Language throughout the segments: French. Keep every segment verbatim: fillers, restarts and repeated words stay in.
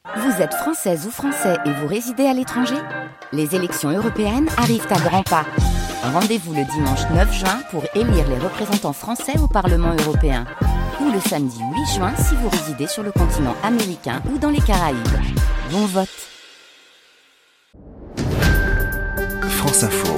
Vous êtes française ou français et vous résidez à l'étranger ? Les élections européennes arrivent à grands pas. Rendez-vous le dimanche neuf juin pour élire les représentants français au Parlement européen. Ou le samedi huit juin si vous résidez sur le continent américain ou dans les Caraïbes. Bon vote. France Info.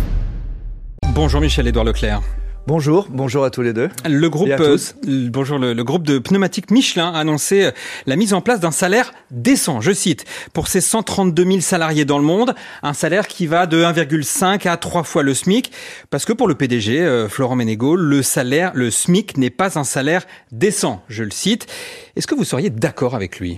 Bonjour Michel-Édouard Leclerc. Bonjour, bonjour à tous les deux. Le groupe, et à tous. Euh, bonjour, le, le groupe de pneumatiques Michelin a annoncé la mise en place d'un salaire décent, je cite, pour ses cent trente-deux mille salariés dans le monde, un salaire qui va de un virgule cinq à trois fois le SMIC, parce que pour le P D G, euh, Florent Menegaux, le salaire, le SMIC n'est pas un salaire décent, je le cite. Est-ce que vous seriez d'accord avec lui ?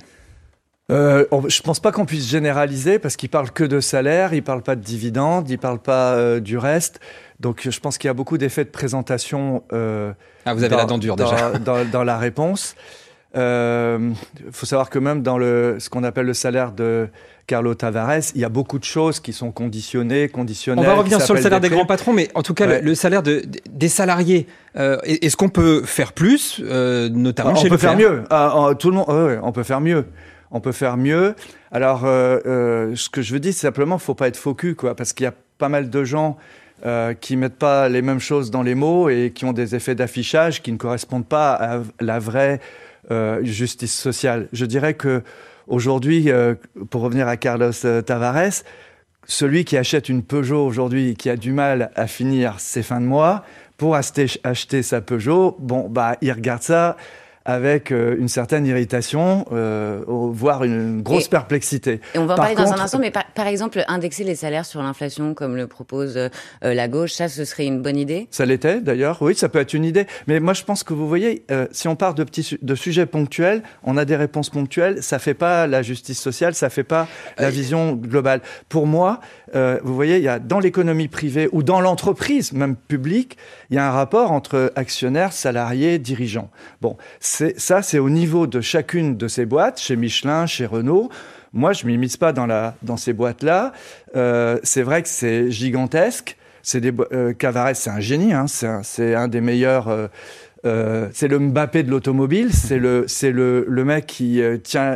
Euh, je pense pas qu'on puisse généraliser parce qu'il parle que de salaire, il parle pas de dividendes, il parle pas euh, du reste. Donc je pense qu'il y a beaucoup d'effets de présentation. Euh, ah, vous avez dans, la dent dure déjà. Dans, dans, dans la réponse. Il euh, faut savoir que même dans le, ce qu'on appelle le salaire de Carlos Tavares, il y a beaucoup de choses qui sont conditionnées, conditionnelles. On va revenir sur le salaire des, des grands patrons, mais en tout cas, ouais. le, le salaire de, des salariés. Euh, est-ce qu'on peut faire plus, euh, notamment ah, chez On peut Leclerc. faire mieux. Ah, tout le monde. Ouais, on peut faire mieux. On peut faire mieux. Alors, euh, euh, ce que je veux dire, c'est simplement, faut pas être faux cul, quoi, parce qu'il y a pas mal de gens euh, qui mettent pas les mêmes choses dans les mots et qui ont des effets d'affichage qui ne correspondent pas à la vraie euh, justice sociale. Je dirais que aujourd'hui, euh, pour revenir à Carlos Tavares, celui qui achète une Peugeot aujourd'hui, qui a du mal à finir ses fins de mois, pour acheter, acheter sa Peugeot, bon, bah, il regarde ça avec euh, une certaine irritation, euh, voire une grosse et, perplexité. Et on va en par parler contre, dans un instant, mais par, par exemple, indexer les salaires sur l'inflation, comme le propose euh, la gauche, ça, ce serait une bonne idée ? Ça l'était, d'ailleurs. Oui, ça peut être une idée. Mais moi, je pense que vous voyez, euh, si on part de, petits, de sujets ponctuels, on a des réponses ponctuelles, ça fait pas la justice sociale, ça fait pas la vision globale. Pour moi, euh, vous voyez, il y a dans l'économie privée ou dans l'entreprise, même publique, il y a un rapport entre actionnaires, salariés, dirigeants. Bon, C'est, ça, c'est au niveau de chacune de ces boîtes, chez Michelin, chez Renault. Moi, je ne m'immisce pas dans, la, dans ces boîtes-là. Euh, c'est vrai que c'est gigantesque. C'est des, euh, Tavares, c'est un génie. Hein. C'est, un, c'est un des meilleurs... Euh, euh, c'est le Mbappé de l'automobile. C'est le, c'est le, le mec qui euh, tient...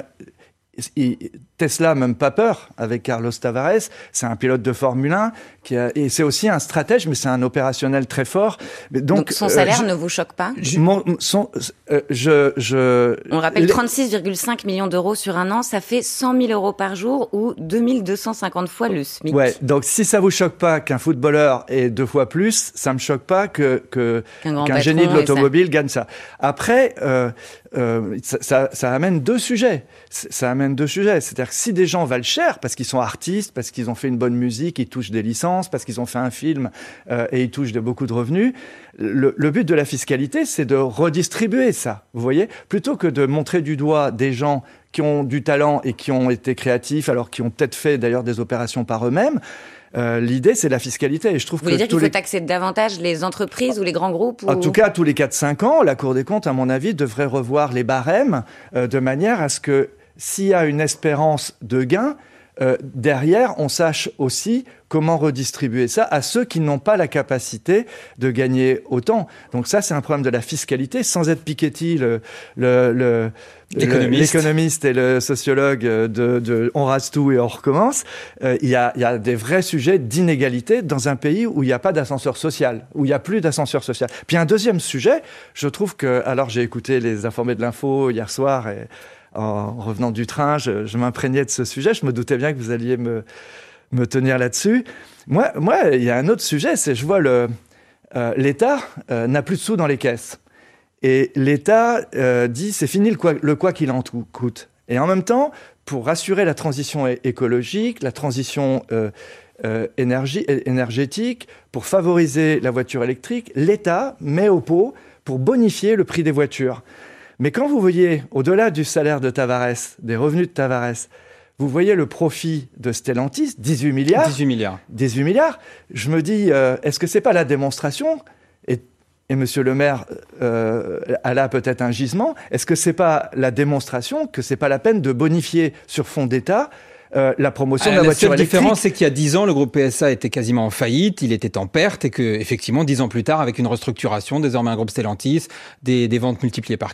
Il, Tesla, même pas peur, avec Carlos Tavares. C'est un pilote de Formule un qui a, et c'est aussi un stratège, mais c'est un opérationnel très fort. Mais donc, donc son salaire euh, je, ne vous choque pas ? je, mon, son, euh, je, je, On rappelle trente-six virgule cinq millions d'euros sur un an, ça fait cent mille euros par jour ou deux mille deux cent cinquante fois le SMIC. Ouais, donc si ça vous choque pas qu'un footballeur ait deux fois plus, ça me choque pas que, que qu'un, qu'un génie de l'automobile ça... gagne ça. Après, euh, euh, ça, ça, ça amène deux sujets. Ça amène deux sujets. C'est-à-dire que si des gens valent cher parce qu'ils sont artistes, parce qu'ils ont fait une bonne musique, ils touchent des licences, parce qu'ils ont fait un film euh, et ils touchent de beaucoup de revenus, le, le but de la fiscalité, c'est de redistribuer ça. Vous voyez, plutôt que de montrer du doigt des gens qui ont du talent et qui ont été créatifs, alors qui ont peut-être fait d'ailleurs des opérations par eux-mêmes. Euh, l'idée, c'est la fiscalité. Et je trouve Vous voulez que dire qu'il faut les... taxer davantage les entreprises ou les grands groupes ou... En tout cas, tous les quatre cinq ans, la Cour des comptes, à mon avis, devrait revoir les barèmes euh, de manière à ce que s'il y a une espérance de gain, euh, derrière, on sache aussi comment redistribuer ça à ceux qui n'ont pas la capacité de gagner autant. Donc ça, c'est un problème de la fiscalité. Sans être Piketty, le, le, le, l'économiste. le, l'économiste et le sociologue de, de on rase tout et on recommence, euh, il y a, il y a des vrais sujets d'inégalité dans un pays où il n'y a pas d'ascenseur social, où il n'y a plus d'ascenseur social. Puis un deuxième sujet, je trouve que... Alors, j'ai écouté les informés de l'info hier soir et... En revenant du train, je, je m'imprégnais de ce sujet. Je me doutais bien que vous alliez me, me tenir là-dessus. Moi, moi, il y a un autre sujet, c'est je vois le, euh, l'État euh, n'a plus de sous dans les caisses. Et l'État euh, dit c'est fini le quoi, le quoi qu'il en coûte. Et en même temps, pour assurer la transition écologique, la transition euh, euh, énergie, énergétique, pour favoriser la voiture électrique, l'État met au pot pour bonifier le prix des voitures. Mais quand vous voyez, au-delà du salaire de Tavares, des revenus de Tavares, vous voyez le profit de Stellantis, dix-huit milliards. dix-huit milliards. dix-huit milliards. Je me dis, euh, est-ce que c'est pas la démonstration ? Et, et Monsieur le maire euh, a là peut-être un gisement. Est-ce que c'est pas la démonstration que c'est pas la peine de bonifier sur fonds d'État Euh, la promotion Alors, de la, la voiture électrique. La seule différence, c'est qu'il y a dix ans, le groupe P S A était quasiment en faillite, il était en perte, et que, effectivement, dix ans plus tard, avec une restructuration, désormais un groupe Stellantis, des, des ventes multipliées par quatre,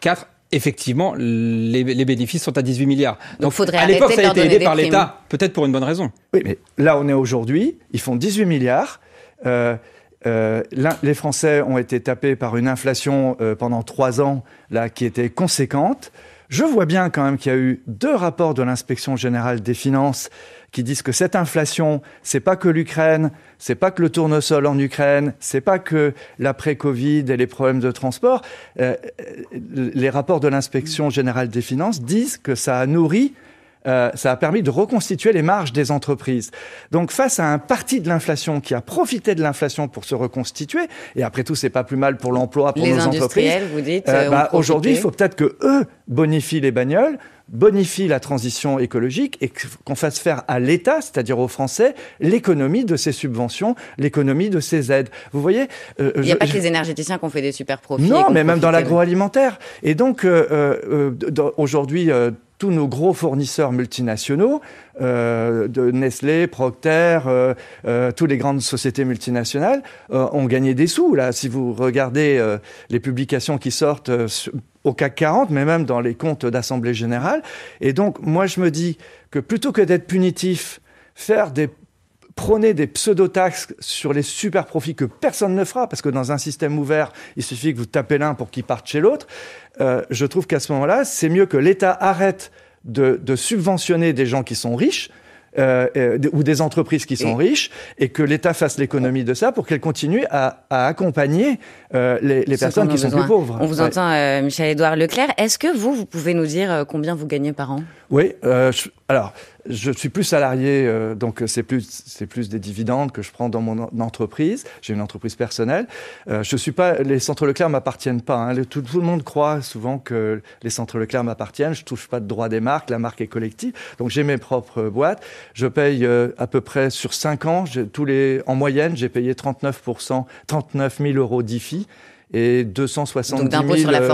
effectivement, les, les bénéfices sont à dix-huit milliards. Donc, Donc faudrait à l'époque, ça a été aidé par primes. l'État, peut-être pour une bonne raison. Oui, mais là, on est aujourd'hui, ils font dix-huit milliards. Euh, euh, les Français ont été tapés par une inflation euh, pendant trois ans là, qui était conséquente. Je vois bien quand même qu'il y a eu deux rapports de l'Inspection générale des finances qui disent que cette inflation, c'est pas que l'Ukraine, c'est pas que le tournesol en Ukraine, c'est pas que l'après-Covid et les problèmes de transport. Euh, les rapports de l'Inspection générale des finances disent que ça a nourri Euh, ça a permis de reconstituer les marges des entreprises. Donc, face à un parti de l'inflation qui a profité de l'inflation pour se reconstituer, et après tout, c'est pas plus mal pour l'emploi, pour les nos entreprises. Les industriels, vous dites, euh, bah, ont aujourd'hui, il faut peut-être que eux bonifient les bagnoles, bonifient la transition écologique et qu'on fasse faire à l'État, c'est-à-dire aux Français, l'économie de ces subventions, l'économie de ces aides. Vous voyez, euh, il n'y a je, pas que je... les énergéticiens qui ont fait des super profits. Non, mais même dans l'agroalimentaire. Et donc, euh, euh, aujourd'hui, euh, tous nos gros fournisseurs multinationaux, euh, de Nestlé, Procter, euh, euh, toutes les grandes sociétés multinationales, euh, ont gagné des sous. Là, si vous regardez euh, les publications qui sortent euh, au C A C quarante, mais même dans les comptes d'Assemblée générale. Et donc, moi, je me dis que plutôt que d'être punitif, faire des prôner des pseudo-taxes sur les super profits que personne ne fera, parce que dans un système ouvert, il suffit que vous tapez l'un pour qu'il parte chez l'autre. Euh, je trouve qu'à ce moment-là, c'est mieux que l'État arrête de, de subventionner des gens qui sont riches, Euh, euh, ou des entreprises qui sont et... riches, et que l'État fasse l'économie de ça pour qu'elle continue à, à accompagner euh, les, les personnes qui besoins. sont plus pauvres. On vous ouais. entend, euh, Michel-Édouard Leclerc. Est-ce que vous, vous pouvez nous dire euh, combien vous gagnez par an ? Oui, euh, je, alors, je suis plus salarié, euh, donc c'est plus, c'est plus des dividendes que je prends dans mon entreprise. J'ai une entreprise personnelle. Euh, je suis pas, les centres Leclerc m'appartiennent pas. Hein. Tout, tout le monde croit souvent que les centres Leclerc m'appartiennent. Je touche pas de droit des marques. La marque est collective. Donc j'ai mes propres boîtes. Je paye euh, à peu près sur cinq ans, tous les, en moyenne, j'ai payé trente-neuf pour cent, trente-neuf mille euros d'I F I et deux cent soixante-dix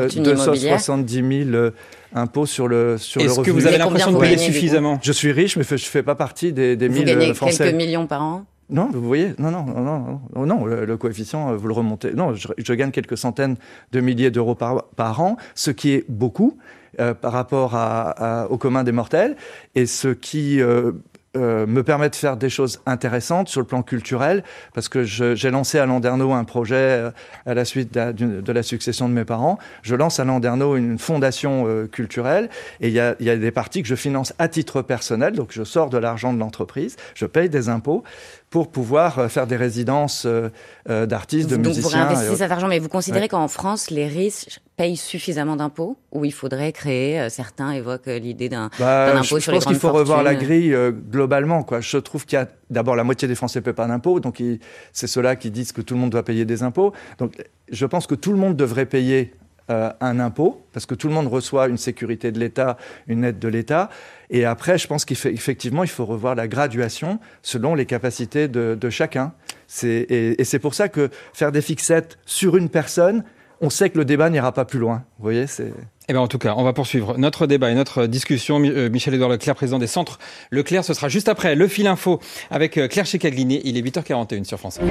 mille euh, impôts sur le, sur le revenu. Est-ce que vous avez l'impression de payer suffisamment ? Je suis riche, mais je ne fais pas partie des, des vous mille gagnez Français. Quelques millions par an ? Non, vous voyez, non, non, non, non, non, non le, le coefficient, vous le remontez. Non, je, je gagne quelques centaines de milliers d'euros par, par an, ce qui est beaucoup euh, par rapport à, à, au commun des mortels, et ce qui... Euh, Euh, me permet de faire des choses intéressantes sur le plan culturel, parce que je, j'ai lancé à Landerneau un projet euh, à la suite de, de, de la succession de mes parents. Je lance à Landerneau une fondation euh, culturelle, et il y a, y a des parties que je finance à titre personnel, donc je sors de l'argent de l'entreprise, je paye des impôts pour pouvoir euh, faire des résidences euh, euh, d'artistes, de donc musiciens. Donc vous réinvestissez et... cet argent, mais vous considérez ouais. qu'en France, les riches payent suffisamment d'impôts, ou il faudrait créer, euh, certains évoquent euh, l'idée d'un, bah, d'un impôt je sur les grandes fortunes. Je pense qu'il faut revoir la grille euh, globalement, quoi. Je trouve qu'il y a d'abord la moitié des Français ne paient pas d'impôts, donc il, c'est ceux-là qui disent que tout le monde doit payer des impôts. Donc je pense que tout le monde devrait payer euh, un impôt, parce que tout le monde reçoit une sécurité de l'État, une aide de l'État. Et après, je pense qu'effectivement, il faut revoir la graduation selon les capacités de, de chacun. C'est, et, et c'est pour ça que faire des fixettes sur une personne, on sait que le débat n'ira pas plus loin. Vous voyez, c'est... Eh bien, en tout cas, on va poursuivre notre débat et notre discussion. Michel-Édouard Leclerc, président des centres Leclerc, ce sera juste après le fil info avec Claire Chicaglini. Il est huit heures quarante et une sur France.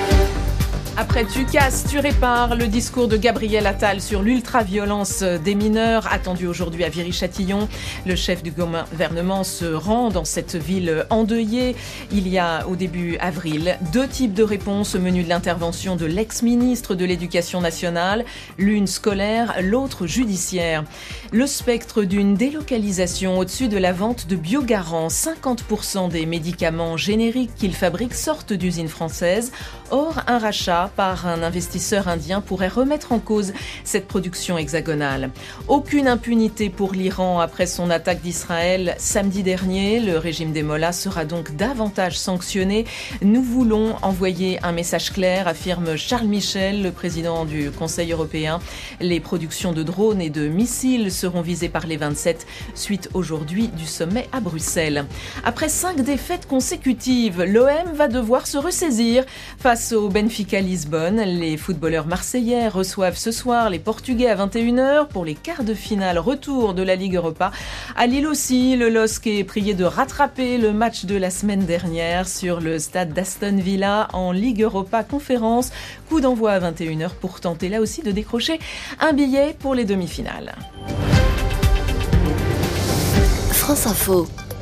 Après tu casses, tu répares, le discours de Gabriel Attal sur l'ultra-violence des mineurs, attendu aujourd'hui à Viry-Châtillon. Le chef du gouvernement se rend dans cette ville endeuillée. Il y a au début avril deux types de réponses au menu de l'intervention de l'ex-ministre de l'Éducation nationale, l'une scolaire, l'autre judiciaire. Le spectre d'une délocalisation au-dessus de la vente de Biogarant. cinquante pour cent des médicaments génériques qu'il fabrique sortent d'usines françaises. Or, un rachat par un investisseur indien pourrait remettre en cause cette production hexagonale. Aucune impunité pour l'Iran après son attaque d'Israël samedi dernier. Le régime des Mollahs sera donc davantage sanctionné. Nous voulons envoyer un message clair, affirme Charles Michel, le président du Conseil européen. Les productions de drones et de missiles seront visées par les vingt-sept, suite aujourd'hui du sommet à Bruxelles. Après cinq défaites consécutives, l'O M va devoir se ressaisir face au Benfica Lisbonne. Lisbonne. Les footballeurs marseillais reçoivent ce soir les Portugais à vingt et une heures pour les quarts de finale retour de la Ligue Europa. À Lille aussi, le L O S C est prié de rattraper le match de la semaine dernière sur le stade d'Aston Villa en Ligue Europa Conférence. Coup d'envoi à vingt et une heures pour tenter là aussi de décrocher un billet pour les demi-finales. France Info.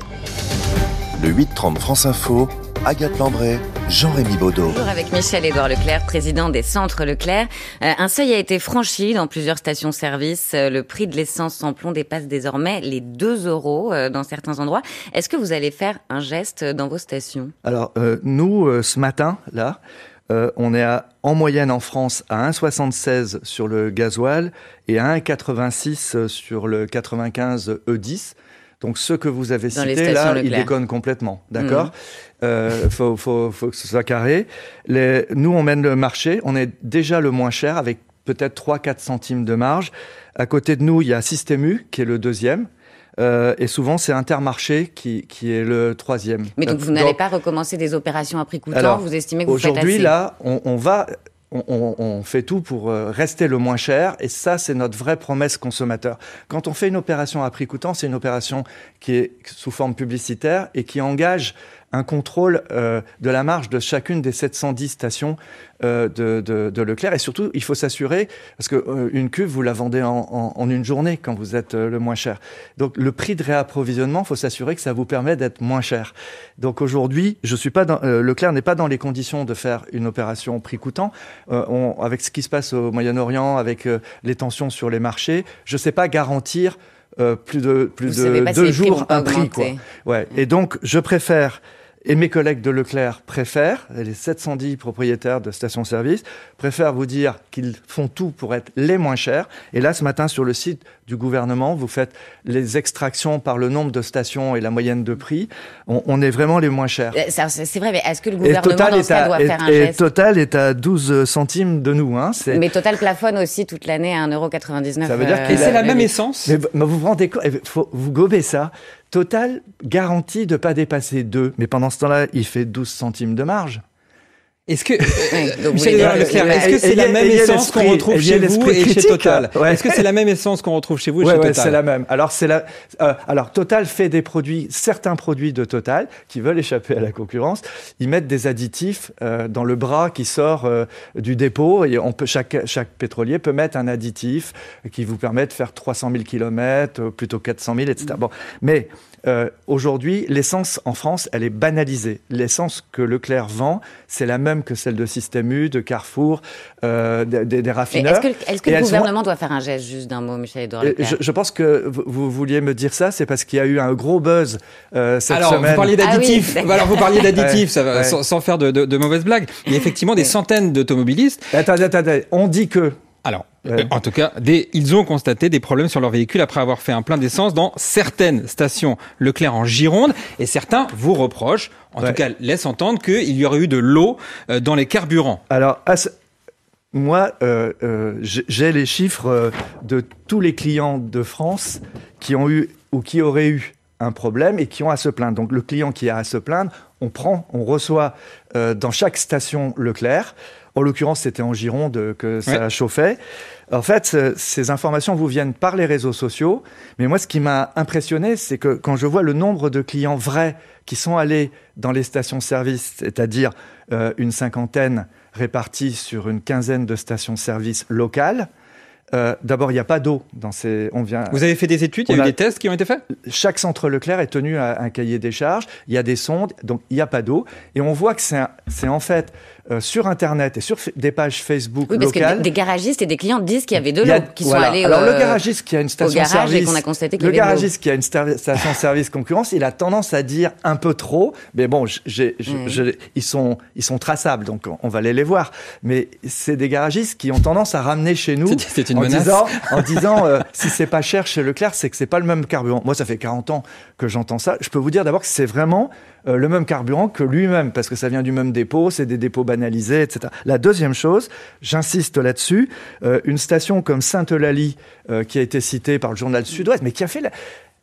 Le huit trente France Info, Agathe Lambray, Jean-Rémy Baudot. Toujours avec Michel-Édouard Leclerc, président des Centres Leclerc. Euh, un seuil a été franchi dans plusieurs stations-service. Euh, le prix de l'essence sans plomb dépasse désormais les deux euros euh, dans certains endroits. Est-ce que vous allez faire un geste dans vos stations ? Alors, euh, nous, euh, ce matin, là, euh, on est à, en moyenne en France à un virgule soixante-seize sur le gasoil et à un virgule quatre-vingt-six sur le quatre-vingt-quinze E dix. Donc, ceux que vous avez cités, là, Leclerc. Ils déconnent complètement, d'accord ? Il mmh. euh, faut, faut, faut que ce soit carré. Les, nous, on mène le marché. On est déjà le moins cher, avec peut-être trois à quatre centimes de marge. À côté de nous, il y a Système U, qui est le deuxième. Euh, et souvent, c'est Intermarché qui, qui est le troisième. Mais donc, vous donc, n'allez pas recommencer des opérations à prix coûtant ? Alors, vous estimez que vous faites assez ? Aujourd'hui, là, on, on va... On, on, on fait tout pour rester le moins cher et ça, c'est notre vraie promesse consommateur. Quand on fait une opération à prix coûtant, c'est une opération qui est sous forme publicitaire et qui engage un contrôle euh, de la marge de chacune des sept cent dix stations euh, de, de, de Leclerc. Et surtout, il faut s'assurer, parce que euh, une cuve, vous la vendez en, en, en une journée quand vous êtes euh, le moins cher. Donc, le prix de réapprovisionnement, il faut s'assurer que ça vous permet d'être moins cher. Donc, aujourd'hui, je suis pas dans, euh, Leclerc n'est pas dans les conditions de faire une opération prix coûtant. Euh, on, avec ce qui se passe au Moyen-Orient, avec euh, les tensions sur les marchés, je ne sais pas garantir euh, plus de, plus de deux si jours un prix. Quoi. Ouais. Et donc, je préfère... Et mes collègues de Leclerc préfèrent, les sept cent dix propriétaires de stations-service, préfèrent vous dire qu'ils font tout pour être les moins chers. Et là, ce matin, sur le site du gouvernement, vous faites les extractions par le nombre de stations et la moyenne de prix. On, on est vraiment les moins chers. Ça, c'est vrai, mais est-ce que le gouvernement, dans ce cas, doit et, faire un et geste ? Et Total est à douze centimes de nous. Hein, c'est... Mais Total plafonne aussi toute l'année à un euro quatre-vingt-dix-neuf. Ça veut dire euh, que c'est la même essence. Mais, mais vous vous rendez compte, faut, vous gobez ça. Total garantit de ne pas dépasser deux. Mais pendant ce temps-là, il fait douze centimes de marge. Est-ce que, oui, Michel-Édouard Leclerc, est-ce que c'est la même essence qu'on retrouve chez vous et chez Total ? Ouais. Est-ce que c'est la même essence qu'on retrouve chez vous et ouais, chez ouais, Total ? C'est la même. Alors, c'est la, euh, alors, Total fait des produits, certains produits de Total qui veulent échapper à la concurrence. Ils mettent des additifs euh, dans le bras qui sort euh, du dépôt et on peut, chaque, chaque pétrolier peut mettre un additif qui vous permet de faire trois cent mille kilomètres, plutôt quatre cent mille, et cetera. Bon, mais Euh, aujourd'hui, l'essence en France, elle est banalisée. L'essence que Leclerc vend, c'est la même que celle de Système U, de Carrefour, euh, des, des, des raffineurs. Est-ce que, est-ce que le gouvernement sont... doit faire un geste, juste d'un mot, Michel-Édouard Leclerc ? je, je pense que vous, vous vouliez me dire ça, c'est parce qu'il y a eu un gros buzz euh, cette Alors, semaine. Alors, vous parliez d'additifs. Ah oui, Alors, vous parliez d'additifs, ouais, ça va, ouais. sans, sans faire de, de, de mauvaises blagues. Il y a effectivement des centaines d'automobilistes. Attendez, attendez, on dit que... Alors, ouais. en tout cas, des, ils ont constaté des problèmes sur leur véhicule après avoir fait un plein d'essence dans certaines stations Leclerc en Gironde. Et certains vous reprochent, en ouais. tout cas laissent entendre qu'il y aurait eu de l'eau dans les carburants. Alors, à ce... moi, euh, euh, j'ai les chiffres de tous les clients de France qui ont eu ou qui auraient eu un problème et qui ont à se plaindre. Donc, le client qui a à se plaindre, on prend, on reçoit euh, dans chaque station Leclerc. En l'occurrence, c'était en Gironde que ça ouais. chauffait. En fait, ces informations vous viennent par les réseaux sociaux. Mais moi, ce qui m'a impressionné, c'est que quand je vois le nombre de clients vrais qui sont allés dans les stations-service, c'est-à-dire euh, une cinquantaine répartis sur une quinzaine de stations-service locales, Euh, d'abord, il n'y a pas d'eau dans ces. On vient. Vous avez fait des études, il y a eu a... des tests qui ont été faits ? Chaque centre Leclerc est tenu à un cahier des charges. Il y a des sondes, donc il n'y a pas d'eau. Et on voit que c'est, un... c'est en fait euh, sur Internet et sur f... des pages Facebook oui, parce locales. Que des garagistes et des clients disent qu'il y avait de l'eau, a... qui voilà. sont allés. Alors euh... le garagiste qui a une station-service, qu'on a constaté qu'il le y avait garagiste qui a une sta... station-service concurrence, il a tendance à dire un peu trop. Mais bon, j'ai, j'ai, mmh. j'ai... ils sont, ils sont traçables, donc on va aller les voir. Mais c'est des garagistes qui ont tendance à ramener chez nous c'est, c'est une en menace. disant. En disant, euh, si c'est pas cher chez Leclerc, c'est que c'est pas le même carburant. Moi, ça fait quarante ans que j'entends ça. Je peux vous dire d'abord que c'est vraiment euh, le même carburant que lui-même, parce que ça vient du même dépôt, c'est des dépôts banalisés, et cetera. La deuxième chose, j'insiste là-dessus, euh, une station comme Sainte-Eulalie, euh, qui a été citée par le journal Sud-Ouest, mais qui a fait la...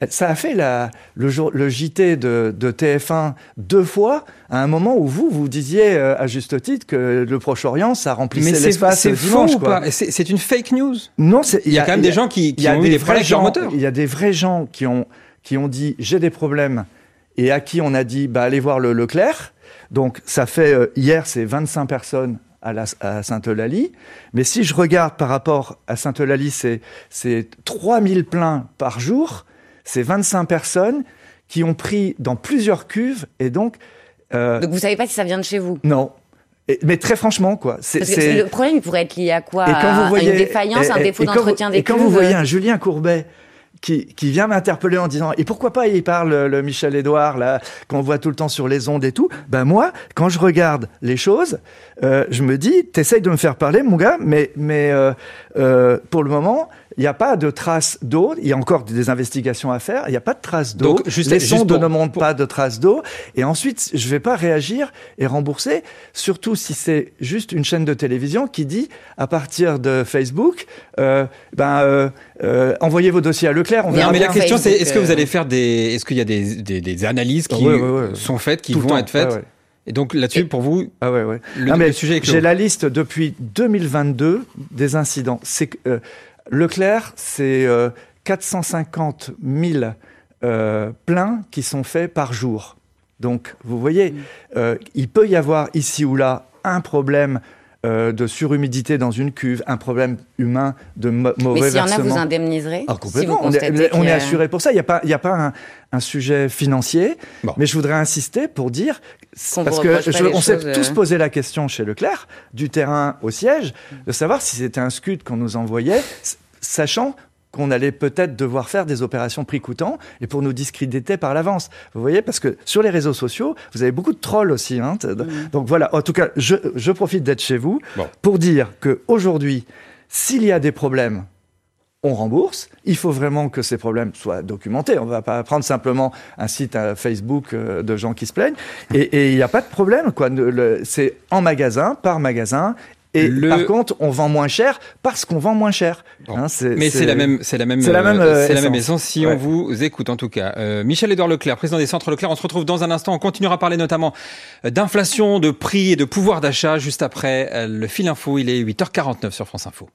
Ça a fait la, le, jour, le J T de, de T F un deux fois, à un moment où vous, vous disiez euh, à juste titre que le Proche-Orient, ça remplissait Mais l'espace c'est, c'est dimanche. Faux quoi. ou pas c'est, c'est une fake news. Non, c'est, il y, y a quand même des gens qui, qui ont eu des problèmes avec leur moteur. Il y a des vrais gens qui ont, qui ont dit « j'ai des problèmes » et à qui on a dit bah, « allez voir le Leclerc ». Donc ça fait, euh, hier, c'est vingt-cinq personnes à, la, à Sainte-Eulalie. Mais si je regarde par rapport à Sainte-Eulalie, c'est, c'est trois mille pleins par jour. C'est vingt-cinq personnes qui ont pris dans plusieurs cuves et donc... Euh, donc vous savez pas si ça vient de chez vous? Non. Et, mais très franchement, quoi. C'est, Parce que c'est... Le problème, il pourrait être lié à quoi? Et quand vous voyez, à une défaillance, et, un défaut d'entretien vous, des et cuves? Et quand vous voyez un Julien Courbet qui, qui vient m'interpeller en disant « Et pourquoi pas il parle, le Michel Édouard, là, qu'on voit tout le temps sur les ondes et tout ?» Ben moi, quand je regarde les choses, euh, je me dis « T'essayes de me faire parler, mon gars, mais, mais euh, euh, pour le moment... » Il n'y a pas de traces d'eau. Il y a encore des investigations à faire. Il n'y a pas de traces d'eau. Donc, juste, les sondes pour, ne montrent pour... pas de traces d'eau. Et ensuite, je ne vais pas réagir et rembourser, surtout si c'est juste une chaîne de télévision qui dit, à partir de Facebook, euh, ben, euh, euh, envoyez vos dossiers à Leclerc. On non, mais la question, Facebook, c'est est-ce que vous allez faire des, est-ce qu'il y a des, des, des analyses qui ouais, ouais, ouais. sont faites, qui Tout vont être faites? Ouais, ouais. Et donc là-dessus, pour vous, ah ouais, ouais. le, non, mais le sujet est clos. J'ai la liste depuis deux mille vingt-deux des incidents. C'est que euh, Leclerc, c'est euh, quatre cent cinquante mille euh, pleins qui sont faits par jour. Donc, vous voyez, euh, il peut y avoir ici ou là un problème euh, de surhumidité dans une cuve, un problème humain de mo- mauvais Mais s'il y en versement. a, vous indemniserez? Ah, complètement. Si vous on est, on est est assuré pour ça. Il n'y a pas, il n'y a pas un, un sujet financier. Bon. Mais je voudrais insister pour dire, Qu'on parce que je, on s'est tous posé la question chez Leclerc, du terrain au siège, de savoir si c'était un scud qu'on nous envoyait, sachant qu'on allait peut-être devoir faire des opérations prix coûtant et pour nous discréditer par l'avance. Vous voyez, parce que sur les réseaux sociaux, vous avez beaucoup de trolls aussi. Hein, mmh. Donc voilà, en tout cas, je, je profite d'être chez vous bon. pour dire qu'aujourd'hui, s'il y a des problèmes, on rembourse. Il faut vraiment que ces problèmes soient documentés. On ne va pas prendre simplement un site à Facebook de gens qui se plaignent. Et il n'y a pas de problème, quoi. Le, c'est en magasin, par magasin. Et le... par contre, on vend moins cher parce qu'on vend moins cher. Bon. Hein, c'est, Mais c'est, c'est la même, c'est la même, c'est la même, euh, c'est essence. la même essence si ouais. on vous écoute en tout cas. Euh, Michel-Édouard Leclerc, président des Centres Leclerc. On se retrouve dans un instant. On continuera à parler notamment d'inflation, de prix et de pouvoir d'achat juste après le fil info. Il est huit heures quarante-neuf sur France Info.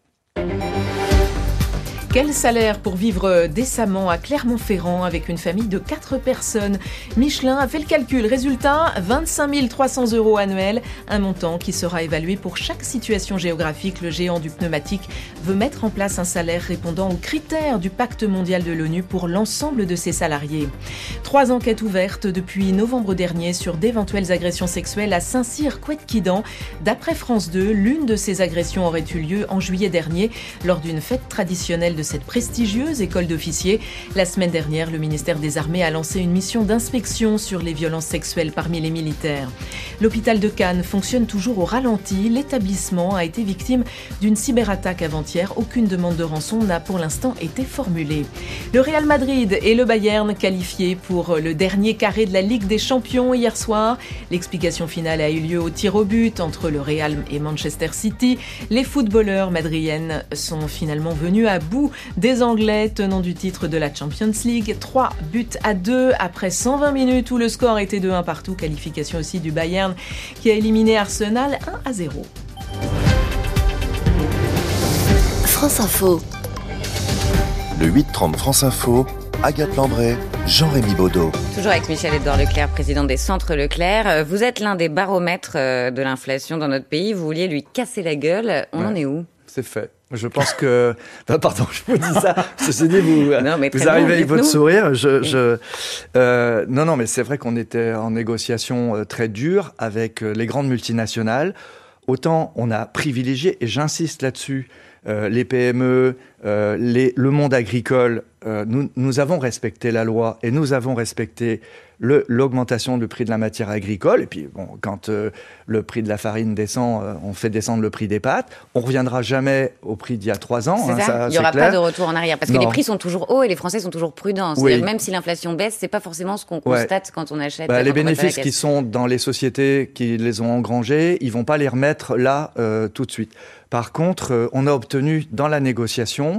Quel salaire pour vivre décemment à Clermont-Ferrand avec une famille de quatre personnes? Michelin a fait le calcul. Résultat, vingt-cinq mille trois cents euros annuels. Un montant qui sera évalué pour chaque situation géographique. Le géant du pneumatique veut mettre en place un salaire répondant aux critères du pacte mondial de l'ONU pour l'ensemble de ses salariés. Trois enquêtes ouvertes depuis novembre dernier sur d'éventuelles agressions sexuelles à Saint-Cyr-Couët-Quidan. D'après France deux, l'une de ces agressions aurait eu lieu en juillet dernier lors d'une fête traditionnelle de cette prestigieuse école d'officiers. La semaine dernière, le ministère des Armées a lancé une mission d'inspection sur les violences sexuelles parmi les militaires. L'hôpital de Cannes fonctionne toujours au ralenti. L'établissement a été victime d'une cyberattaque avant-hier. Aucune demande de rançon n'a pour l'instant été formulée. Le Real Madrid et le Bayern qualifiés pour le dernier carré de la Ligue des Champions hier soir. L'explication finale a eu lieu au tir au but entre le Real et Manchester City. Les footballeurs madriennes sont finalement venus à bout des Anglais, tenants du titre de la Champions League. trois buts à deux après cent vingt minutes où le score était de un partout. Qualification aussi du Bayern qui a éliminé Arsenal un à zéro. France Info. Le huit trente France Info, Agathe Lambray, Jean-Rémy Baudot. Toujours avec Michel-Édouard Leclerc, président des Centres Leclerc. Vous êtes l'un des baromètres de l'inflation dans notre pays. Vous vouliez lui casser la gueule. On ouais, en est où? C'est fait. Je pense que... Bah, pardon, je vous dis ça. Ceci dit, vous, non, vous arrivez bien, avec votre sourire. Je, je, euh, non, non, mais c'est vrai qu'on était en négociation euh, très dure avec euh, les grandes multinationales. Autant on a privilégié, et j'insiste là-dessus, euh, les P M E, euh, les, le monde agricole. Euh, nous, nous avons respecté la loi et nous avons respecté le, l'augmentation du prix de la matière agricole. Et puis, bon, quand euh, le prix de la farine descend, euh, on fait descendre le prix des pâtes. On ne reviendra jamais au prix d'il y a trois ans. C'est hein, ça. ça Il n'y aura clair. pas de retour en arrière. Parce non. que les prix sont toujours hauts et les Français sont toujours prudents. C'est-à-dire oui. Même si l'inflation baisse, ce n'est pas forcément ce qu'on constate ouais. quand on achète. Bah, quand les on bénéfices qui sont dans les sociétés qui les ont engrangés, ils ne vont pas les remettre là euh, tout de suite. Par contre, euh, on a obtenu dans la négociation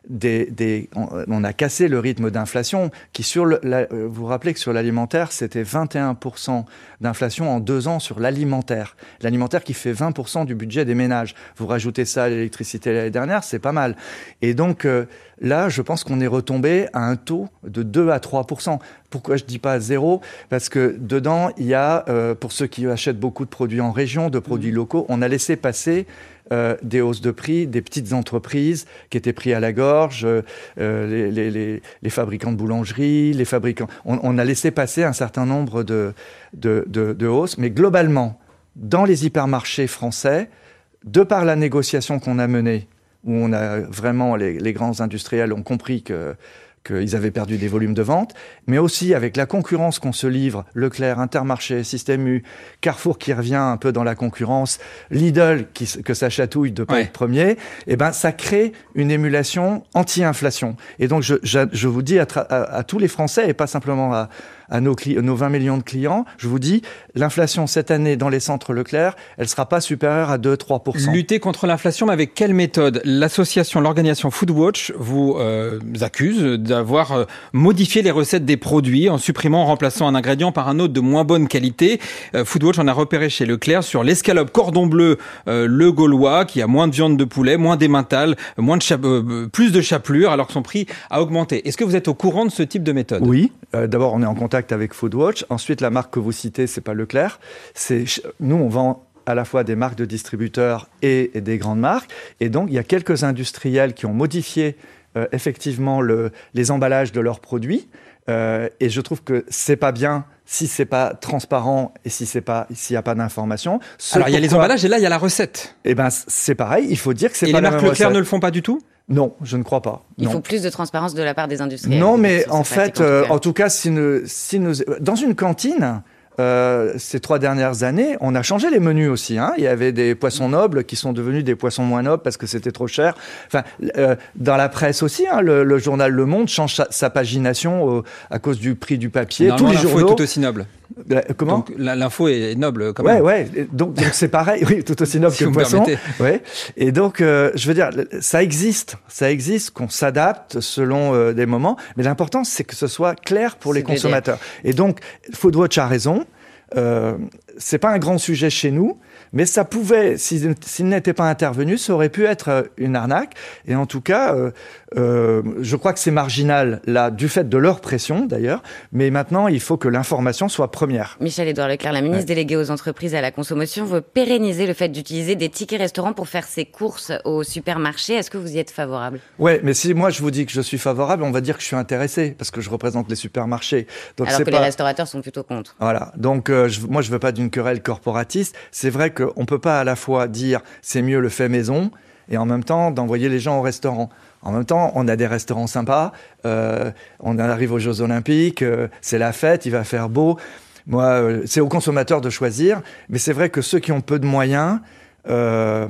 des, des on, on a cassé le rythme d'inflation qui sur le, la, vous vous rappelez que sur l'alimentaire, c'était vingt et un pour cent d'inflation en deux ans sur l'alimentaire. L'alimentaire qui fait vingt pour cent du budget des ménages. Vous rajoutez ça à l'électricité l'année dernière, c'est pas mal. Et donc euh, là, je pense qu'on est retombé à un taux de deux à trois pour cent. Pourquoi je dis pas zéro ? Parce que dedans, il y a, euh, pour ceux qui achètent beaucoup de produits en région, de produits locaux, on a laissé passer euh, des hausses de prix, des petites entreprises qui étaient pris à la gorge, euh, les, les, les, les fabricants de boulangerie, les fabricants... On, on a laissé passer un certain nombre de, de, de, de hausses. Mais globalement, dans les hypermarchés français, de par la négociation qu'on a menée, où on a vraiment, les, les grands industriels ont compris que qu'ils avaient perdu des volumes de vente, mais aussi avec la concurrence qu'on se livre, Leclerc, Intermarché, Système U, Carrefour qui revient un peu dans la concurrence, Lidl qui, que ça chatouille de pas ouais. être premier, et ben ça crée une émulation anti-inflation. Et donc je, je, je vous dis à, tra- à, à tous les Français, et pas simplement à, à nos, cli- nos vingt millions de clients, je vous dis, l'inflation cette année dans les centres Leclerc, elle sera pas supérieure à deux à trois pour cent. Lutter contre l'inflation, mais avec quelle méthode ? L'association, l'organisation Foodwatch vous euh, accuse d'avoir euh, modifié les recettes des produits en supprimant, en remplaçant un ingrédient par un autre de moins bonne qualité. Euh, Foodwatch en a repéré chez Leclerc sur l'escalope cordon bleu euh, le gaulois, qui a moins de viande de poulet, moins d'emmental, moins de cha- euh, plus de chapelure, alors que son prix a augmenté. Est-ce que vous êtes au courant de ce type de méthode ? Oui. Euh, d'abord, on est en contact avec Foodwatch. Ensuite, la marque que vous citez, c'est pas Leclerc. C'est nous, on vend à la fois des marques de distributeurs et, et des grandes marques. Et donc, il y a quelques industriels qui ont modifié euh, effectivement le, les emballages de leurs produits. Euh, et je trouve que c'est pas bien si c'est pas transparent et si c'est pas s'il y a pas d'information. Ce Alors, il y a les emballages et là, il y a la recette. Eh ben, c'est pareil. Il faut dire que c'est et pas la même recette. Et les marques Leclerc ne le font pas du tout ? Non, je ne crois pas. Il non. faut plus de transparence de la part des industriels. Non, mais si en fait, en tout cas, euh, en tout cas si, nous, si nous, dans une cantine, euh, ces trois dernières années, on a changé les menus aussi. Hein. Il y avait des poissons nobles qui sont devenus des poissons moins nobles parce que c'était trop cher. Enfin, euh, dans la presse aussi, hein, le, le journal Le Monde change sa, sa pagination euh, à cause du prix du papier. Tous les journaux. L'info est tout aussi noble. Euh, comment ? Donc l'info est noble quand ouais, même. Ouais, ouais. Donc, donc c'est pareil. Oui, tout aussi noble si que le poisson. Permettez. Ouais. Et donc, euh, je veux dire, ça existe, ça existe, qu'on s'adapte selon euh, des moments. Mais l'important, c'est que ce soit clair pour c'est les consommateurs. Bien. Et donc, Foodwatch a raison. Euh, c'est pas un grand sujet chez nous, mais ça pouvait, s'il, s'il n'était pas intervenu, ça aurait pu être une arnaque. Et en tout cas, euh, euh, je crois que c'est marginal, là, du fait de leur pression, d'ailleurs. Mais maintenant, il faut que l'information soit première. Michel-Édouard Leclerc, la ministre ouais. déléguée aux entreprises et à la consommation, veut pérenniser le fait d'utiliser des tickets restaurants pour faire ses courses au supermarché. Est-ce que vous y êtes favorable ? Ouais, mais si moi je vous dis que je suis favorable, on va dire que je suis intéressé, parce que je représente les supermarchés. Donc Alors c'est que pas... les restaurateurs sont plutôt contre. Voilà. Donc, euh, je, moi, je veux pas d'une querelle corporatiste. C'est vrai qu'on peut pas à la fois dire c'est mieux le fait maison et en même temps d'envoyer les gens au restaurant. En même temps, on a des restaurants sympas, euh, on arrive aux Jeux Olympiques, euh, c'est la fête, il va faire beau. Moi, euh, c'est aux consommateurs de choisir, mais c'est vrai que ceux qui ont peu de moyens, euh,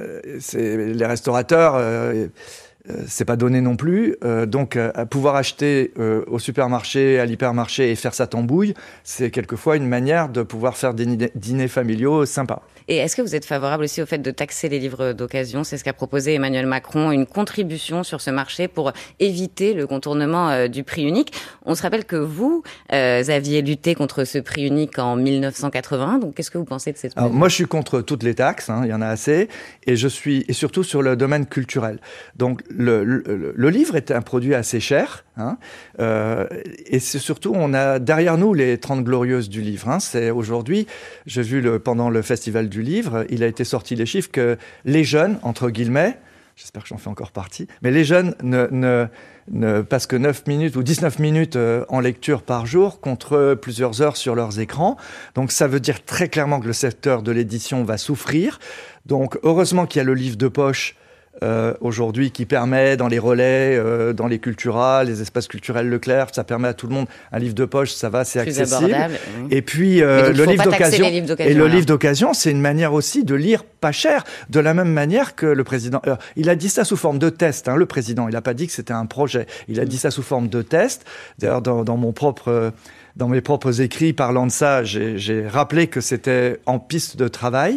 c'est les restaurateurs... Euh, Euh, c'est pas donné non plus, euh, donc euh, à pouvoir acheter euh, au supermarché, à l'hypermarché et faire sa tambouille, c'est quelquefois une manière de pouvoir faire des dîners familiaux sympas. Et est-ce que vous êtes favorable aussi au fait de taxer les livres d'occasion ? C'est ce qu'a proposé Emmanuel Macron, une contribution sur ce marché pour éviter le contournement euh, du prix unique. On se rappelle que vous euh, aviez lutté contre ce prix unique en dix-neuf cent quatre-vingt, donc qu'est-ce que vous pensez de cette mesure ? Alors, moi, je suis contre toutes les taxes, hein, il y en a assez, et je suis et surtout sur le domaine culturel. Donc le, le, le livre est un produit assez cher, hein, euh, et c'est surtout on a derrière nous les trente glorieuses du livre. Hein, c'est aujourd'hui, j'ai vu le, pendant le festival du livre, il a été sorti les chiffres que les jeunes, entre guillemets, j'espère que j'en fais encore partie, mais les jeunes ne, ne, ne passent que neuf minutes ou dix-neuf minutes en lecture par jour contre plusieurs heures sur leurs écrans. Donc ça veut dire très clairement que le secteur de l'édition va souffrir. Donc heureusement qu'il y a le livre de poche Euh, aujourd'hui qui permet dans les relais, euh, dans les Cultura, les espaces culturels Leclerc, ça permet à tout le monde, un livre de poche, ça va, c'est plus accessible. Abordable. Et puis euh, le livre d'occasion, d'occasion, et le alors. livre d'occasion, c'est une manière aussi de lire pas cher, de la même manière que le président. Alors, il a dit ça sous forme de test, hein, le président. Il a pas dit que c'était un projet. Il a dit ça sous forme de test. D'ailleurs, dans, dans mon propre euh, Dans mes propres écrits parlant de ça, j'ai, j'ai rappelé que c'était en piste de travail.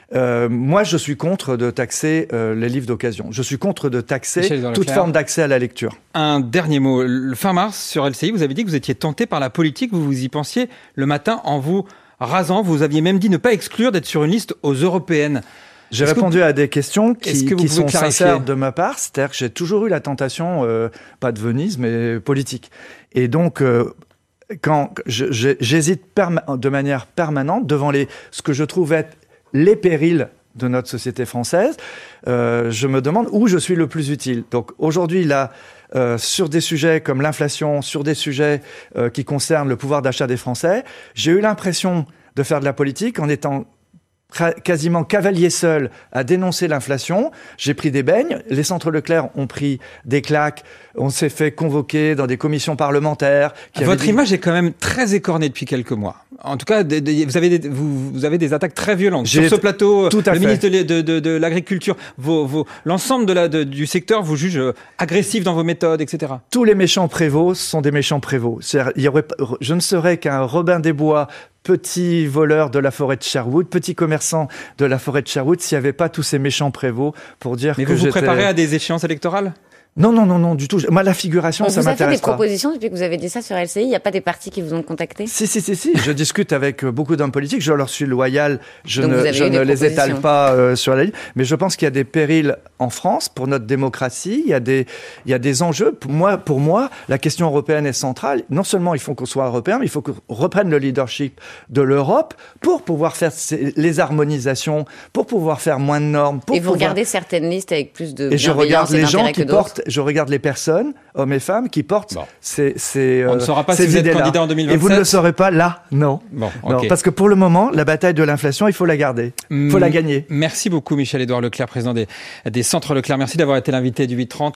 Euh, moi, je suis contre de taxer euh, les livres d'occasion. Je suis contre de taxer toute forme d'accès à la lecture. Un dernier mot. Le fin mars, sur L C I, vous avez dit que vous étiez tenté par la politique. Vous vous y pensiez le matin en vous rasant. Vous aviez même dit ne pas exclure d'être sur une liste aux européennes. J'ai Est-ce répondu vous... à des questions qui, que qui sont clarifier? sincères de ma part. C'est-à-dire que j'ai toujours eu la tentation, euh, pas de Venise, mais politique. Et donc... Euh, quand je, je, j'hésite perma- de manière permanente devant les, ce que je trouve être les périls de notre société française, euh, je me demande où je suis le plus utile. Donc aujourd'hui, là, euh, sur des sujets comme l'inflation, sur des sujets euh, qui concernent le pouvoir d'achat des Français, j'ai eu l'impression de faire de la politique en étant quasiment cavalier seul à dénoncer l'inflation. J'ai pris des beignes, les centres Leclerc ont pris des claques, on s'est fait convoquer dans des commissions parlementaires. Qui Votre dit... image est quand même très écornée depuis quelques mois. En tout cas, de, de, vous, avez des, vous, vous avez des attaques très violentes. J'ai Sur ce plateau, tout à le fait. ministre de, de, de, de l'Agriculture, vos, vos, l'ensemble de la, de, du secteur vous juge agressif dans vos méthodes, et cetera. Tous les méchants prévôts sont des méchants prévôts. Il y aurait, je ne serais qu'un Robin des Bois, petit voleur de la forêt de Sherwood, petit commerçant de la forêt de Sherwood, s'il n'y avait pas tous ces méchants prévôts pour dire Mais que vous vous j'étais... préparez à des échéances électorales ? Non, non, non, non, du tout. Moi, la figuration, On ça vous a m'intéresse fait des pas. propositions depuis que vous avez dit ça sur L C I. Il n'y a pas des partis qui vous ont contacté? Si, si, si, si. Je discute avec beaucoup d'hommes politiques. Je leur suis loyal. Je Donc ne, je ne les étale pas euh, sur la ligne. Mais je pense qu'il y a des périls en France pour notre démocratie. Il y a des, il y a des enjeux. Pour moi, pour moi, la question européenne est centrale. Non seulement il faut qu'on soit européen, mais il faut qu'on reprenne le leadership de l'Europe pour pouvoir faire ces, les harmonisations, pour pouvoir faire moins de normes. Pour et vous pouvoir... regardez certaines listes avec plus de et je regarde les gens qui que portent, je regarde les personnes, hommes et femmes, qui portent bon. ces, ces, On euh, ne saura pas ces si vous êtes idées-là. candidat en deux mille vingt-sept. Et vous ne le saurez pas là, non. Bon, non okay. Parce que pour le moment, la bataille de l'inflation, il faut la garder. Il faut mmh. la gagner. Merci beaucoup, Michel-Édouard Leclerc, président des, des centres Leclerc. Merci d'avoir été l'invité du huit trente.